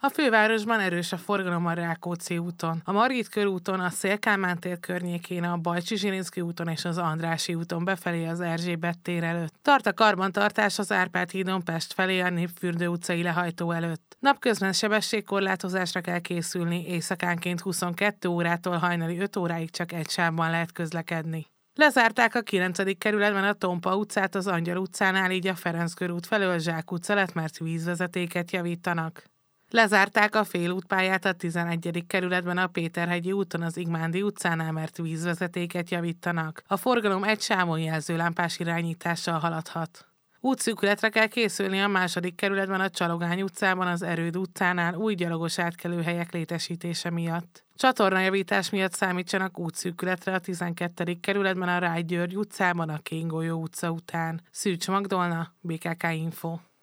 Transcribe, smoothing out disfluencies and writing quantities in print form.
A fővárosban erős a forgalom a Rákóczi úton, a Margit körúton, a Széll-Kálmán tér környékén, a Bajcsy-Zsilinszky úton és az Andrássy úton befelé az Erzsébet tér előtt. Tart a karbantartás az Árpád hídon Pest felé a Népfürdő utcai lehajtó előtt. Napközben sebességkorlátozásra kell készülni, éjszakánként 22 órától hajnali 5 óráig csak egy sávban lehet közlekedni. Lezárták a 9. kerületben a Tompa utcát az Angyal utcánál, így a Ferenc körút felől a Zsák utca lett, mert vízvezetéket javítanak. Lezárták a félútpályát a 11. kerületben a Péterhegyi úton az Igmándi utcánál, mert vízvezetéket javítanak. A forgalom egy sávon jelzőlámpás irányítással haladhat. Útszűkületre kell készülni a 2. kerületben a Csalogány utcában az Erőd utcánál új gyalogos átkelőhelyek létesítése miatt. Csatornajavítás miatt számítsanak útszűkületre a 12. kerületben a Rágy György utcában a Kéngolyó utca után. Szűcs Magdolna, BKK Info.